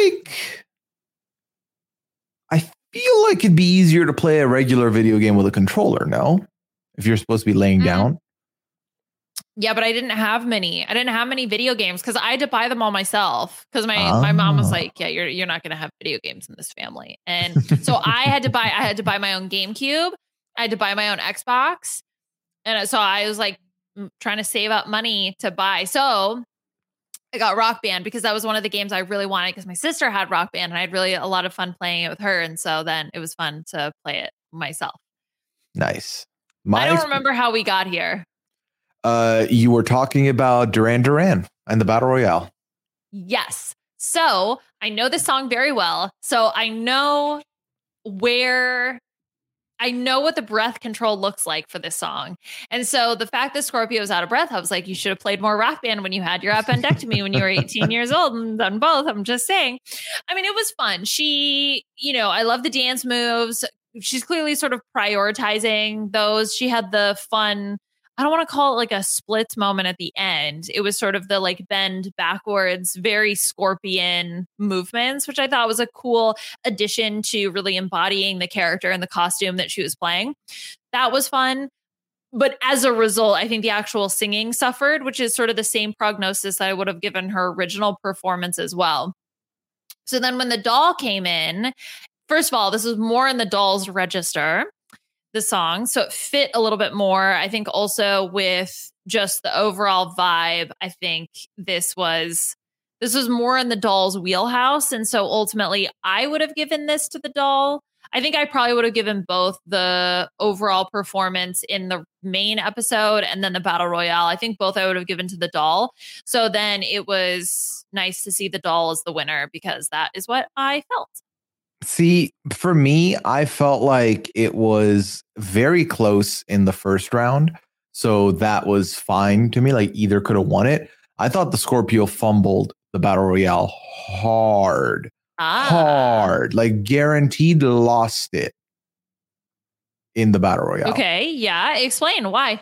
I feel like it'd be easier to play a regular video game with a controller, no? If you're supposed to be laying down. Yeah, but I didn't have many video games because I had to buy them all myself because my mom was like, yeah, you're not going to have video games in this family. And so I had to buy my own GameCube. I had to buy my own Xbox. And so I was like trying to save up money to buy. So I got Rock Band because that was one of the games I really wanted because my sister had Rock Band and I had really a lot of fun playing it with her. And so then it was fun to play it myself. Nice. I don't remember how we got here. You were talking about Duran Duran and the Battle Royale. Yes. So I know this song very well. So I know what the breath control looks like for this song. And so the fact that Scorpio was out of breath, I was like, you should have played more Rock Band when you had your appendectomy when you were 18 years old and done both. I'm just saying. I mean, it was fun. She, I love the dance moves. She's clearly sort of prioritizing those. She had the fun, I don't want to call it like a splits moment at the end. It was sort of the like bend backwards, very Scorpion movements, which I thought was a cool addition to really embodying the character and the costume that she was playing. That was fun. But as a result, I think the actual singing suffered, which is sort of the same prognosis that I would have given her original performance as well. So then when the doll came in, first of all, this was more in the doll's register, the song. So it fit a little bit more. I think also with just the overall vibe, I think this was more in the doll's wheelhouse. And so ultimately I would have given this to the doll. I think I probably would have given both the overall performance in the main episode and then the Battle Royale. I think both I would have given to the doll. So then it was nice to see the doll as the winner because that is what I felt. See, for me, I felt like it was very close in the first round. So that was fine to me. Like either could have won it. I thought the Scorpio fumbled the Battle Royale hard. Like guaranteed lost it in the Battle Royale. Okay. Yeah. Explain why.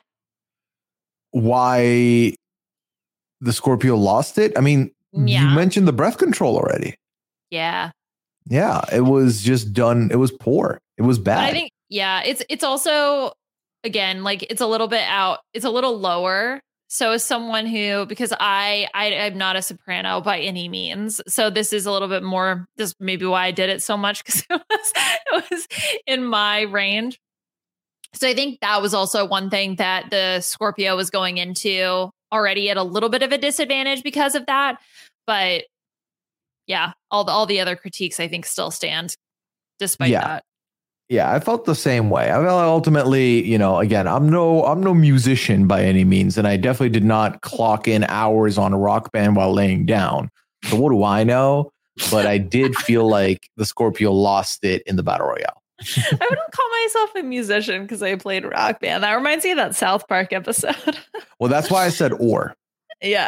Why the Scorpio lost it? I mean, you mentioned the breath control already. Yeah. Yeah, it was just done. It was poor. It was bad. But I think, it's also, again, like it's a little bit out. It's a little lower So as someone who, because I'm not a soprano by any means, so this is a little bit more, this may be why I did it so much, because it was in my range. So I think that was also one thing that the Scorpio was going into already at a little bit of a disadvantage because of that. But yeah, all the other critiques I think still stand despite that. Yeah, I felt the same way. I felt ultimately, again, I'm no musician by any means, and I definitely did not clock in hours on a Rock Band while laying down. So what do I know? But I did feel like the Scorpio lost it in the Battle Royale. I wouldn't call myself a musician because I played Rock Band. That reminds me of that South Park episode. Well, that's why I said or. Yeah.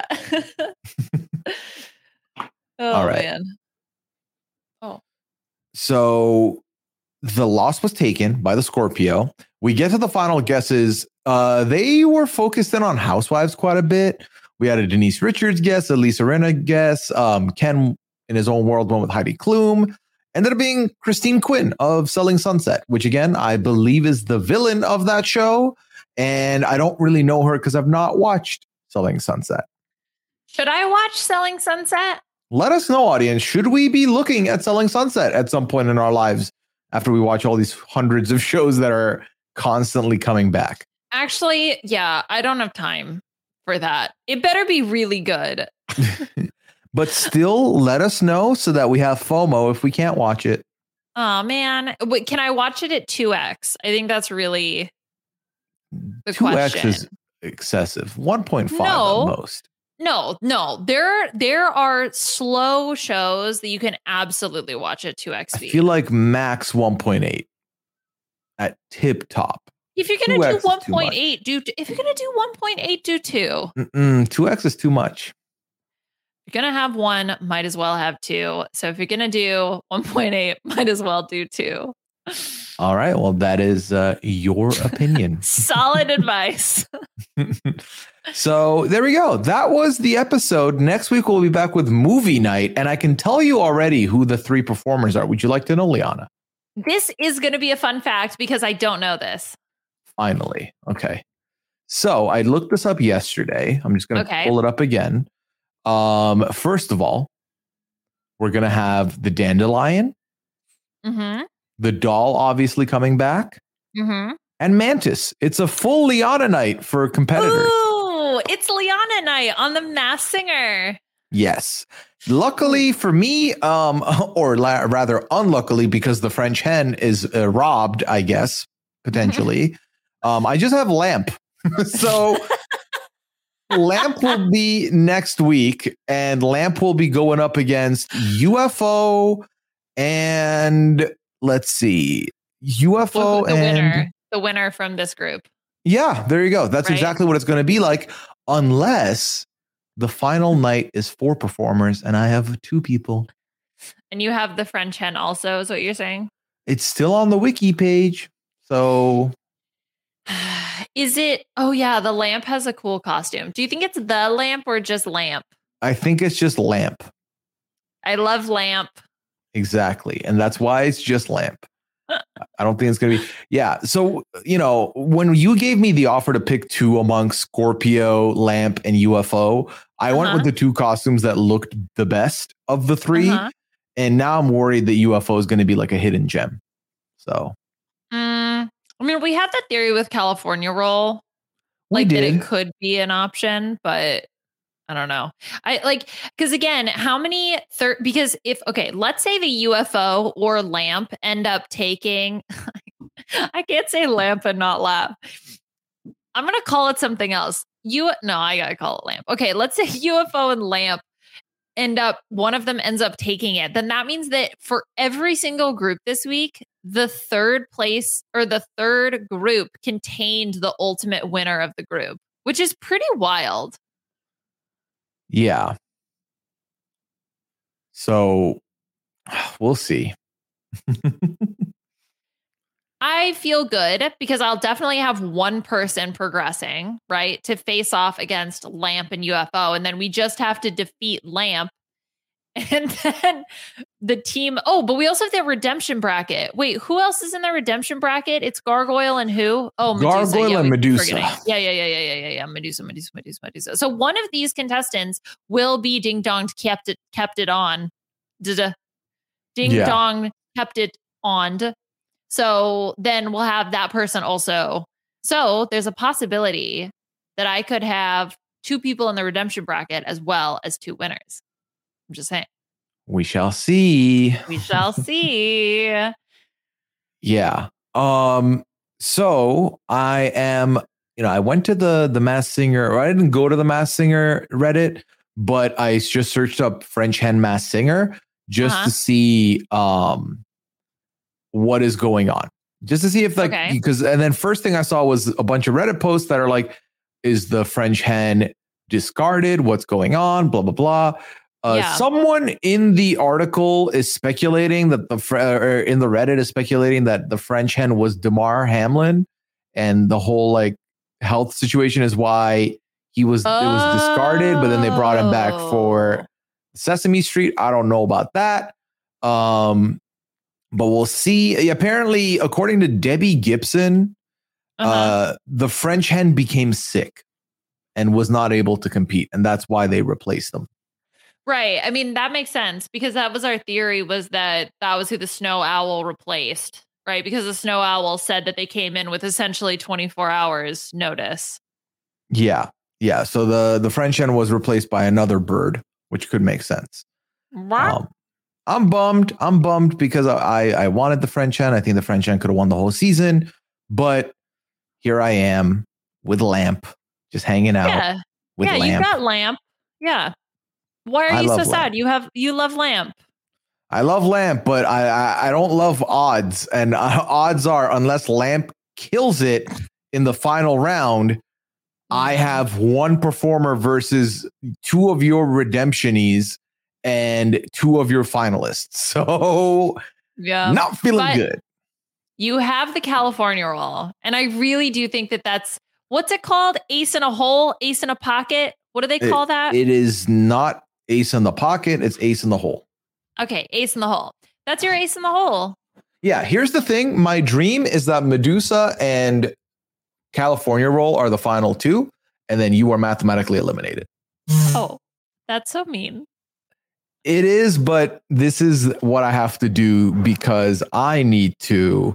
All right. Man. Oh. So the loss was taken by the Scorpio. We get to the final guesses. They were focused in on housewives quite a bit. We had a Denise Richards guess, a Lisa Rinna guess. Ken, in his own world, went with Heidi Klum. Ended up being Christine Quinn of Selling Sunset, which again, I believe is the villain of that show. And I don't really know her because I've not watched Selling Sunset. Should I watch Selling Sunset? Let us know, audience. Should we be looking at Selling Sunset at some point in our lives after we watch all these hundreds of shows that are constantly coming back? Actually, yeah, I don't have time for that. It better be really good. But still, let us know so that we have FOMO if we can't watch it. Oh, man. Wait, can I watch it at 2x? I think that's really the 2x question. is excessive. 1.5 No. at most. No. There are slow shows that you can absolutely watch at 2x speed. I feel like max 1.8 at tip top. If you're going to do 1.8, if you're going to do 1.8, do 2. 2x is too much. You're going to have 1, might as well have 2. So if you're going to do 1.8, might as well do 2. All right. Well, that is your opinion. Solid advice. So there we go. That was the episode. Next week, we'll be back with movie night. And I can tell you already who the 3 performers are. Would you like to know, Liana? This is going to be a fun fact because I don't know this. Finally. Okay. So I looked this up yesterday. I'm just going to pull it up again. First of all, we're going to have the Dandelion. Mm-hmm. The Doll obviously coming back. Mm-hmm. And Mantis. It's a full Liana night for competitors. Ooh, it's Liana night on The Masked Singer. Yes. Luckily for me, or rather unluckily, because the French hen is robbed, I guess, potentially. I just have Lamp. So Lamp will be next week, and Lamp will be going up against UFO and let's see, UFO the winner from this group. Yeah, there you go. That's exactly what it's going to be like, unless the final night is 4 performers and I have 2 people. And you have the French hen also, is what you're saying? It's still on the wiki page. So is it? Oh, yeah. The Lamp has a cool costume. Do you think it's the Lamp or just Lamp? I think it's just Lamp. I love Lamp. Exactly. And that's why it's just Lamp. I don't think it's going to be. Yeah. So, when you gave me the offer to pick 2 amongst Scorpio, Lamp, and UFO, I went with the 2 costumes that looked the best of the 3. And now I'm worried that UFO is going to be like a hidden gem. So, we had that theory with California Roll, that it could be an option, but I don't know. Because again, how many because let's say the UFO or Lamp end up taking, I can't say Lamp and not laugh. I'm going to call it something else. I got to call it Lamp. Okay. Let's say UFO and Lamp one of them ends up taking it. Then that means that for every single group this week, the third place or the third group contained the ultimate winner of the group, which is pretty wild. Yeah. So we'll see. I feel good because I'll definitely have one person progressing, right, to face off against Lamp and UFO. And then we just have to defeat Lamp. And then the team. Oh, but we also have the redemption bracket. Wait, who else is in the redemption bracket? It's Gargoyle and who? Oh, Medusa. Gargoyle and Medusa. Yeah. Medusa. So one of these contestants will be Ding Dong kept it on. Ding Dong kept it on. So then we'll have that person also. So there's a possibility that I could have 2 people in the redemption bracket as well as 2 winners. I'm just saying. We shall see. We shall see. Yeah. So I am, I went to the Masked Singer, or I didn't go to the Masked Singer Reddit, but I just searched up French Hen Masked Singer just to see what is going on. Just to see if because and then first thing I saw was a bunch of Reddit posts that are like, is the French hen discarded? What's going on? Blah, blah, blah. Someone in the article is speculating that in the Reddit is speculating that the French hen was Damar Hamlin, and the whole like health situation is why it was discarded, but then they brought him back for Sesame Street. I don't know about that. But we'll see. Apparently, according to Debbie Gibson, the French hen became sick and was not able to compete, and that's why they replaced them. Right. I mean, that makes sense because that was our theory, was that was who the snow owl replaced, right? Because the snow owl said that they came in with essentially 24 hours notice. Yeah. Yeah. So the French hen was replaced by another bird, which could make sense. I'm bummed because I wanted the French hen. I think the French hen could have won the whole season, but here I am with Lamp, just hanging out with Lamp. You got Lamp. Yeah. Why are you so sad? You love Lamp. I love Lamp, but I don't love odds. And odds are, unless Lamp kills it in the final round, I have one performer versus 2 of your redemptionies and 2 of your finalists. So not feeling good. You have the California roll. And I really do think that's, what's it called? Ace in a hole, ace in a pocket. What do they call that? It is not ace in the pocket. It's ace in the hole. Okay. Ace in the hole. That's your ace in the hole. Yeah. Here's the thing. My dream is that Medusa and California roll are the final 2. And then you are mathematically eliminated. Oh, that's so mean. It is, but this is what I have to do because I need to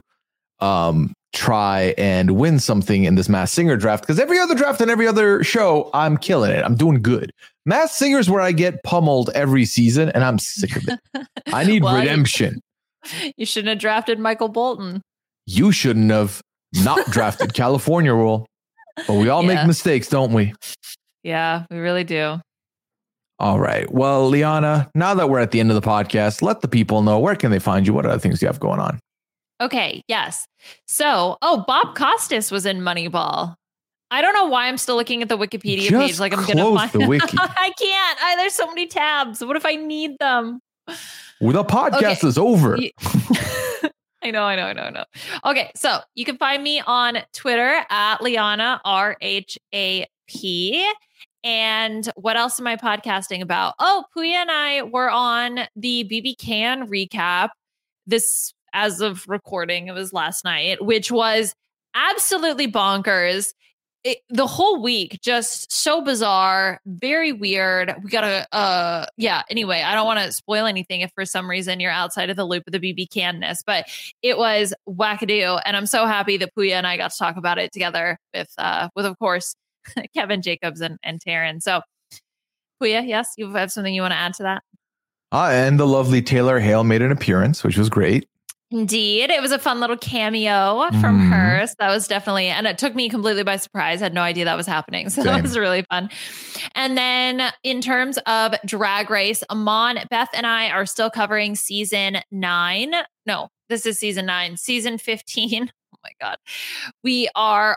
try and win something in this Masked Singer draft, because every other draft and every other show, I'm killing it. I'm doing good. Masked Singer's where I get pummeled every season, and I'm sick of it. I need redemption. You shouldn't have drafted Michael Bolton. You shouldn't have not drafted California Roll. But we all make mistakes, don't we? Yeah, we really do. All right. Well, Liana, now that we're at the end of the podcast, let the people know, where can they find you? What other things do you have going on? Okay. Yes. So, Bob Costas was in Moneyball. I don't know why I'm still looking at the Wikipedia page. Like I'm going to find the wiki. I can't. There's so many tabs. What if I need them? Well, the podcast is over. I know. Okay. So you can find me on Twitter at Liana RHAP. And what else am I podcasting about? Oh, Puya and I were on the BB Can recap. This, as of recording, it was last night, which was absolutely bonkers. The whole week, just so bizarre, very weird. We gotta, anyway, I don't want to spoil anything if for some reason you're outside of the loop of the BB Can-ness, but it was wackadoo. And I'm so happy that Puya and I got to talk about it together with of course, Kevin Jacobs and Taryn. So Puya, yes, you have something you want to add to that? And the lovely Taylor Hale made an appearance, which was great. Indeed. It was a fun little cameo from her. So that was definitely, and it took me completely by surprise. I had no idea that was happening. So that was really fun. And then in terms of Drag Race, Amon, Beth and I are still covering season 9. No, this is season 9, season 15. Oh my God. We are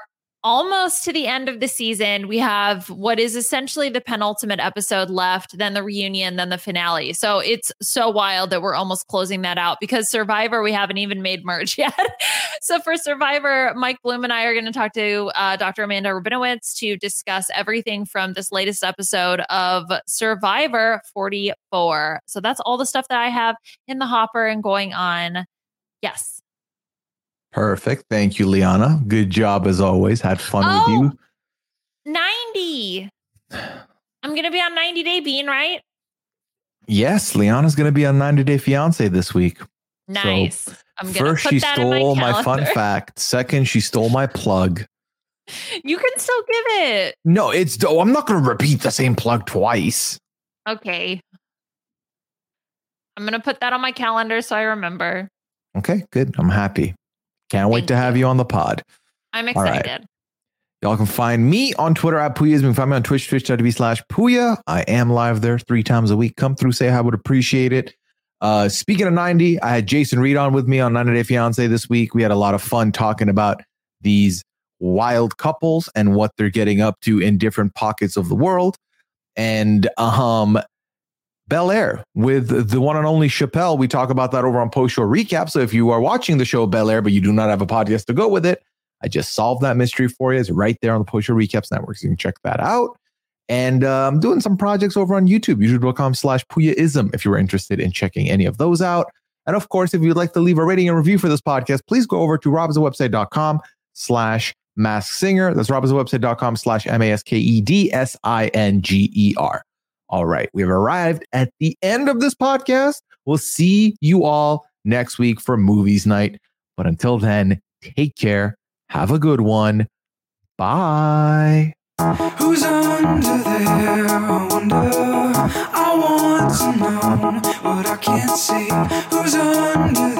almost to the end of the season. We have what is essentially the penultimate episode left, then the reunion, then the finale. So it's so wild that we're almost closing that out because Survivor, we haven't even made merge yet. So for Survivor, Mike Bloom and I are going to talk to Dr. Amanda Rabinowitz to discuss everything from this latest episode of Survivor 44. So that's all the stuff that I have in the hopper and going on. Yes. Perfect. Thank you, Liana. Good job as always. Had fun with you. 90. I'm going to be on 90 Day Bean, right? Yes, Liana's going to be on 90 Day Fiancé this week. Nice. So I'm going to first, put she that in my stole my calendar. fun fact. Second, she stole my plug. You can still give it. No, I'm not going to repeat the same plug twice. Okay. I'm going to put that on my calendar so I remember. Okay, good. I'm happy. Can't wait to have you on the pod. I'm excited. Right. Y'all can find me on Twitter at Puyas. You can find me on Twitch, twitch.tv/Puya. I am live there 3 times a week. Come through, say I would appreciate it. Speaking of 90, I had Jason Reed on with me on 90 Day Fiancé this week. We had a lot of fun talking about these wild couples and what they're getting up to in different pockets of the world. And Bel Air with the one and only Chappelle. We talk about that over on Post Show Recap. So if you are watching the show Bel Air, but you do not have a podcast to go with it, I just solved that mystery for you. It's right there on the Post Show Recaps Network. So you can check that out. And I'm doing some projects over on YouTube, youtube.com/Puyaism, if you were interested in checking any of those out. And of course, if you'd like to leave a rating and review for this podcast, please go over to robhasawebsite.com/masksinger. That's robhasawebsite.com/MASKEDSINGER. All right, we've arrived at the end of this podcast. We'll see you all next week for Movies Night. But until then, take care. Have a good one. Bye. Who's under there? I wonder. I want to know what I can't see. Who's under